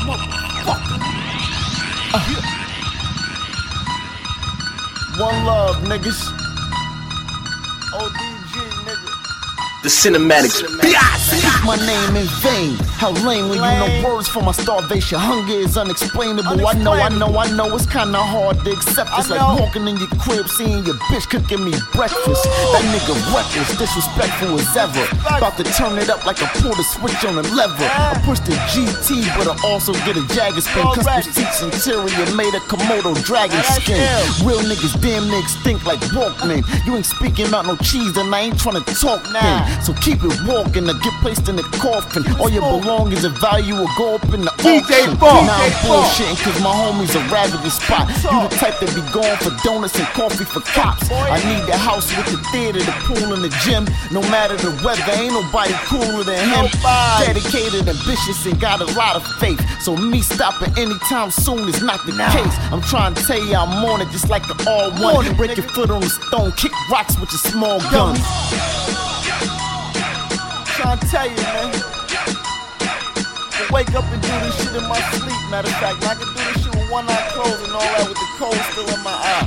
One love, niggas. ODG, nigga. The cinematics. Speak my name in vain. How lame when you know words for my starvation. Hunger is unexplainable. I know it's kinda hard to accept. It's like walking in your crib, seeing your bitch cooking me breakfast. That nigga reckless, disrespectful as ever. About to turn it up like I pulled a switch on a lever. I push the GT, but I also get a Jagger spin. Custom seats interior made of Komodo dragon skin. Real niggas damn near extinct like Walkman. You ain't speaking about no cheese, and I ain't trying to talk then. So keep it walking or get placed in the coffin. All your belongings of value will go up in the auction. Now I'm bullshitting cause my homies are ravaging spot. You the type that be going for donuts and coffee for cops. I need the house with the theater, the pool and the gym. No matter the weather, ain't nobody cooler than him. Dedicated, ambitious, and got a lot of faith. So me stopping anytime soon is not the case. I'm trying to tell you I'm on it just like the R1. Break your foot on the stone, kick rocks with your small guns. Trying to tell you, man. I wake up and do this shit in my sleep. Matter of fact, I can do this shit with one eye closed and all that with the cold still in my eye.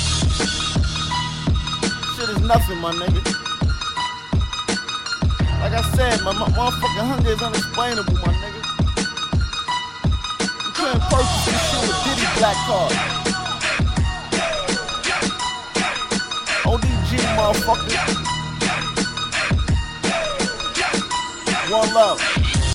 Shit is nothing, my nigga. Like I said, my motherfucking hunger is unexplainable, my nigga. You couldn't purchase this shit with Diddy Black Card. ODG, motherfucker. One love.